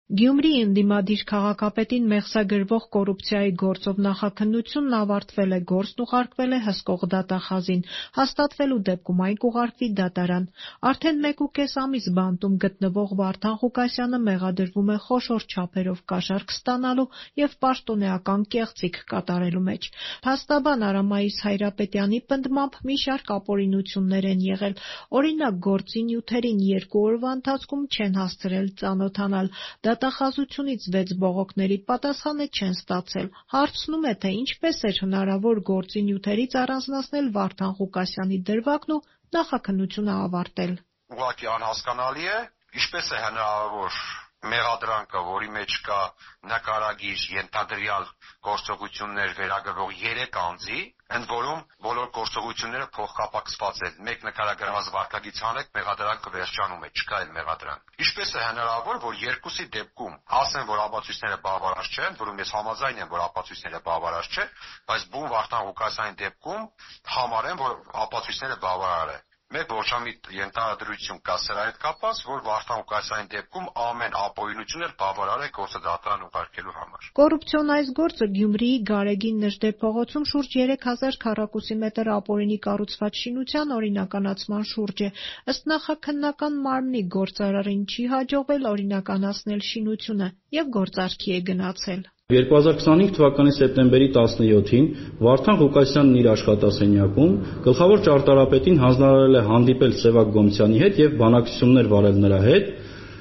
Գյումրիի ընդդիմադիր քաղաքապետին մեղսագրվող կոռուպցիայի գործով նախաքննությունն ավարտվել է, գործն ուղարկվել է հսկող դատախազին, հաստատվելու դեպքում այն կուղարկվի դատարան։ Արդեն 1.5 ամիս բանտում գտնվող Վարդան Ղուկասյանը մեղադրվում է խոշոր չափերով կաշառք ստանալու և պաշտոնեական կեղծիք կատարելու մեջ։ Փաստաբան Արամայիս Հայրապետյանի պնդմամբ մի շարք ապօրինություններ են եղել, օրինակ գործի նյութերին 2 օրվա ընթացքում չեն հասցրել ծանոթանալ, դատախազությունից 6 բողոքների պատասխանը չեն ստացել։ Հարցնում է, թե ինչպես էր հնարավոր գործի նյութերից առանձնացնել Վարդան Ղուկասյանի դրվագն ու նախաքննությունը ավարտել։ Ուղղակի անհասկանալի է, ինչպես է հնարավոր մեղադրանքը, որի մեջ կա նկարագիր, ենթադրյալ գործողություններ վերագրվող 3 անձի, ընդ որում բոլոր գործողությունները փոխկապակցված են, մեկ նկարագրված վարքագիծ հանեք, մեղադրանքը վերջանում է, չկա այլ մեղադրանք։ Ինչպես է հնարավոր, որ երկուսի դեպքում ասեն, որ ապացույցները բավարար չեն, որում ես համաձայն եմ, որ ապացույցները բավարար չեն, բայց բուն Վարդան Ղուկասյանի դեպքում համարեն, որ ապացույցները բավարար են։ Մեկ որոշամիտ ենթադրություն կա սրա հետ կապված, որ Վարդան Ղուկասյանի դեպքում ամեն ապօրինություն էլ բավարար է գործը դատարան ուղարկելու համար։ Կոռուպցիոն այս գործը Գյումրիի Գարեգին Նժդե փողոցում շուրջ 3000 քառակուսի մետր ապօրինի կառուցված շինության օրինականացման շուրջ է։ Ըստ նախաքննական մարմնի գործարարին չի հաջողվել օրինականացնել շինությունը և գործարքի է գնացել։ 2025 թվականի սեպտեմբերի 17-ին Վարդան Ղուկասյանն իր աշխատասենյակում գլխավոր ճարտարապետին հանձնարարել է հանդիպել Սևակ Գոմսյանի հետ և բանակցություններ վարել նրա հետ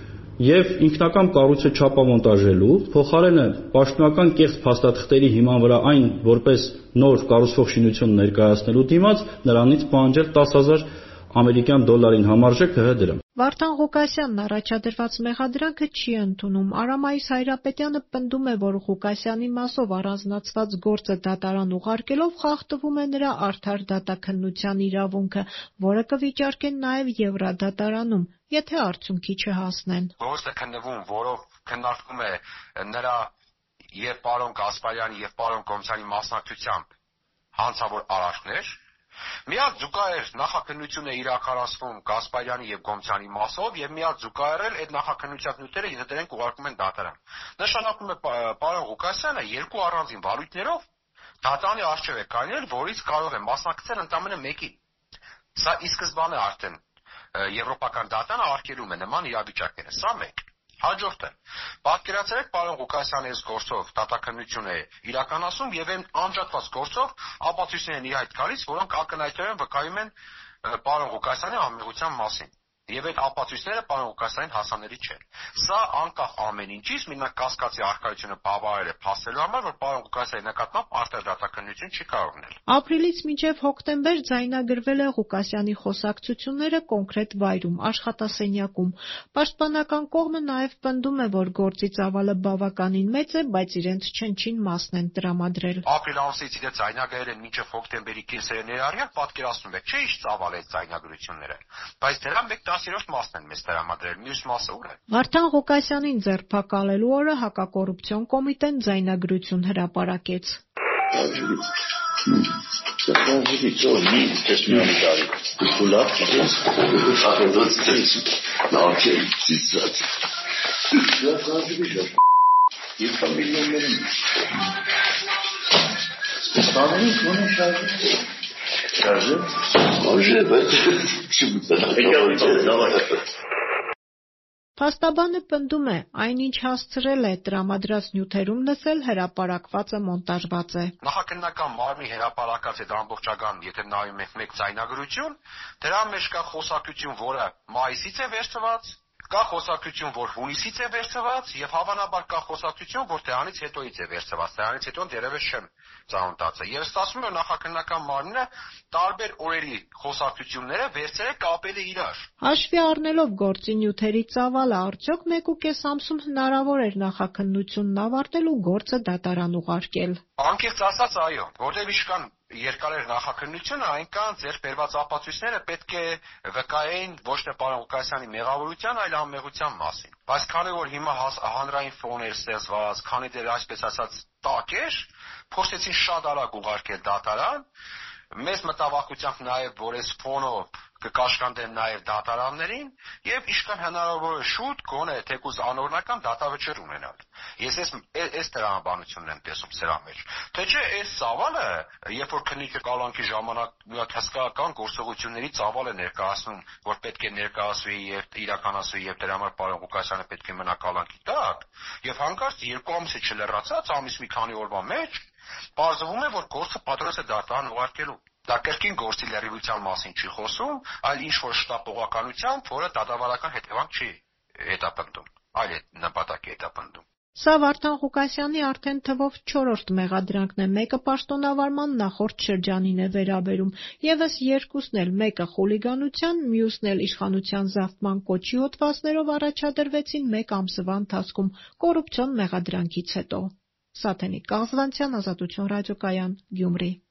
և ինքնակամ կառույցը չապամոնտաժելու, փոխարենը պաշտոնական կեղծ փաստաթղթերի հիման վրա այն որպես նոր կառուցվող շինություն ներկայացնելու դիմաց նրանից պահանջել 10,000 ամերիկյան դոլարին համարժեք ՀՀ դրամ։ Վարդան Ղուկասյանն առաջադրված մեղադրանքը չի ընդունում։ Արամայիս Հայրապետյանը պնդում է, որ Ղուկասյանի մասով առանձնացված գործը դատարան ուղարկելով խախտվում է նրա արդար դատաքննության իրավունքը, որը կվիճարկեն նաև Եվրադատարանում, եթե արդյունքի չհասնեն։ Գործը քննվում, որով քննարկվում է նրա եւ պարոն Գասպարյանի եւ պարոն Գոմսյանի մասնակցությամբ հանցավոր արարքներ, միակ զուգահեռ նախաքննությունը իրականացվում Գասպարյանի եւ Գոմսյանի մասով եւ միակ զուգահեռ այդ նախաքննության նյութերը եթե դրանք ուղարկում են դատարան։ Նշանակում է պարոն Ղուկասյանը 2 առանձին վարույթներով դատարանի առջև է կայանել, որից կարող է մասնակցել ընդամենը մեկին։ Սա ի սկզբանե արդեն եվրոպական դատարանը արգելում է նման իրավիճակները։ Սա մեկ։ Հաջորդը պատկերացրեք պարոն Ղուկասյանի այս գործով դատաքննություն է իրականացում եւ այն անջատված գործով ապացույցներ են իր հայտ գալիս, որոնք ակնհայտորեն վկայում են պարոն Ղուկասյանի անմեղության մասին։ Եվ այդ ապացույցները պարոն Ղուկասյանին հասանելի չեն։ Սա անկախ ամեն ինչից մենակ կասկածի առկայությունը բավարար է փաստելու համար, որ պարոն Ղուկասյանի նկատմամբ արդար դատաքննություն չի կարող լինել։ Ապրիլից մինչև հոկտեմբեր ձայնագրվել է Ղուկասյանի խոսակցությունները կոնկրետ վայրում, աշխատասենյակում։ Պաշտպանական կողմը նաև պնդում է, որ գործի ծավալը բավականին մեծ է, բայց իրենց չնչին մասն են տրամադրել։ Ապրիլ ամսից իրենց ձայնագրել են մինչև հոկտեմբերի կեսերը ներառյալ, պատկերացնում եք, չէ՞ ինչ ծավալ է ձայնագրությունները, բայց դրա մեկ 10-րդ մասն են մեզ տրամադրել, մյուս մասը ուր է։ Վարդան Ղուկասյանին ձերբակալելու օրը հակակոռուպցիոն կոմիտեն ձայնագրություն հրապարակեց։ Փաստաբանը պնդում է, այնինչ հասցրել է տրամադրած նյութերում լսել, հրապարակվածը մոնտաժված է։ Նախաքննական մարմնի հրապարակած այդ ամբողջական, եթե նայում եք մեկ ձայնագրություն, դրա մեջ կա խոսակցություն, որը մայիսից է վերցված, կա խոսակցություն, որ հունիսից է վերցված, եւ հավանաբար կա խոսակցություն, որ դրանից հետոից է վերցված։ Դրանից հետո դեռևս չեմ ծանոթացել։ Եվ ստացվում է նախաքննական մարմինը տարբեր օրերի խոսակցությունները վերցրել կապել է իրար։ Հաշվի առնելով գործի նյութերի ծավալը, արդյոք 1.5 ամսում հնարավոր էր նախաքննությունն ավարտել ու գործը դատարան ուղարկել։ Անկեղծ ասած, այո, որտեղ իշքան երկար էր նախաքննությունը, այնքան ձեռք բերված ապացույցները պետք է վկայեին ոչ թե պարոն Ղուկասյանի մեղավորության, այլ անմեղության մասին։ Բայց քանի որ հիմա հանրային ֆոն էր ստեղծված, քանի դեռ այսպես ասած տաք էր, փորձեցին շատ արագ ուղարկել դատարան։ Մեծ մտավախությամբ նաև, որ այս ֆոնով կկաշկանդեմ նաև դատարաններին եւ իշքան հնարավոր շուտ գոնե թեկուզ անօրինական դատավճիռ ունենալ։ Ես այս տրամաբանությունն եմ տեսում սրա մեջ։ Թե չէ այս ծավալը, երբ որ քննիքը կալանքի ժամանակ մի հատ հսկայական գործողությունների ծավալ է ներկայացնում, որ պետք է ներկայացվի եւ իրականացվի եւ դրա համար պարոն Ղուկասյանը պետք է մնա կալանքի տակ, եւ հանկարծ 2 ամսի չլրացած ամիս մի քանի օրվա մեջ պարզվում է, որ գործը պատրաստ է դատարան ուղարկելու։ Դա կրկին գործի լրիվության մասին չի խոսում, այլ ինչ-որ շտապողականությամբ, որը դատավարական հետևանք չի հետապնդում, այլ նպատակ է հետապնդում։ Սա Վարդան Ղուկասյանի արդեն թվով 4-րդ մեղադրանքն է, մեկը պաշտոնավարման նախորդ շրջանին է վերաբերում, ևս երկուսն էլ, մեկը խուլիգանության, մյուսն էլ իշխանության զավթման կոչի հոդվածներով առաջադրվեցին 1 ամսվա ընթացքում կոռուպցիոն մեղադրանքից հետո։ Սաթենիկ Կաղզվանցյան, Ազատություն ռադիոկայան, Գյումրի։